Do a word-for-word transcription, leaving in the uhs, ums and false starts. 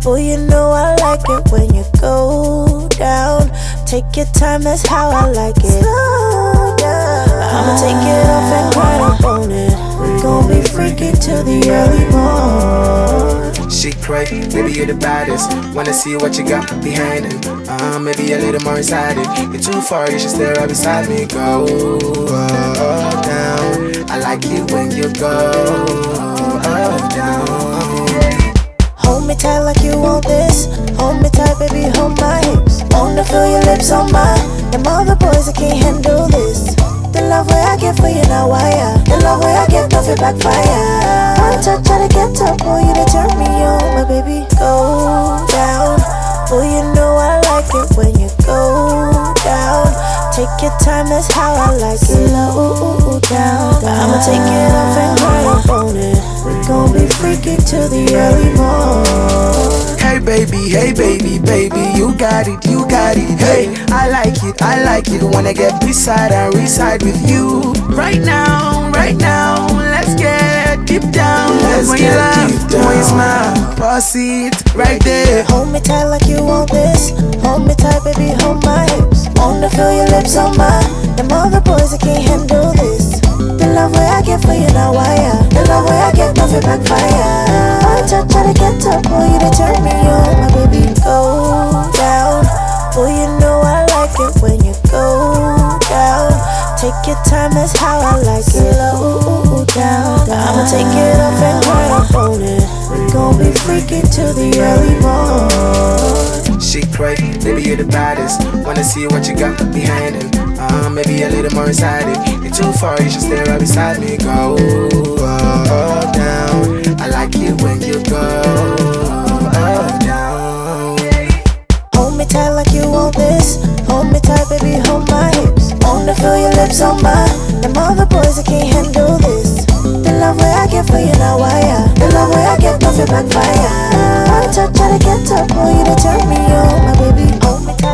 Boy, you know I like it when you go down. Take your time, that's how I like it. Slow down. I'ma take it off and ride up on it. We gon' be freaky till the early morn. She cray, maybe you're the baddest. Wanna see what you got behind it. Uh, maybe a little more inside it. You're too far, you should stay right beside me. Go uh, down. I like it when you go uh, down. Hold me tight like you want this. Hold me tight, baby, hold my hips. Wanna feel your lips on mine. Them other boys, I can't handle this. The love way I get for you now, wire. The love way I get, nothing backfire. One touch, try to get up, boy, you to turn me on, my baby. Go down, boy, you know I like it when you go down. Take your time, that's how I like it. Slow down, down. I'ma take it off and ride up on it. We gon' be freaky till the early morn. Hey baby, hey baby, baby, you got it, you got it. Hey, I like it, I like it. Wanna get beside and reside with you. Right now, right now, let's get deep down. Let's when get you laugh, deep down. When you smile, pass it right there. Hold me tight like you want this. Hold me tight, baby, hold my hips. Wanna feel your lips on mine. Them other boys, I can't handle this. The love way I get for you now, wire. The love way I get, nothing backfire. One touch, try to get up, boy, you to turn me on, my baby. Go down, boy, you know I like it when you go down. Take your time, that's how I like it. Slow down, down. I'ma take it off and ride up on it. We gon' be freaky till the early morn. She cray, maybe you're the baddest. Wanna see what you got behind it. Uh, maybe a little more inside it. You're too far, you should stay right beside me. Go uh, down. I like it when you go uh, down. Hold me tight like you want this. Hold me tight, baby, hold my hips. Wanna feel your lips on mine. Them other boys, I can't handle this. The love way I get for you now, wire. The love way I get, nothing backfire. One touch, try to get up, boy, you to turn me on, my baby. Hold me tight.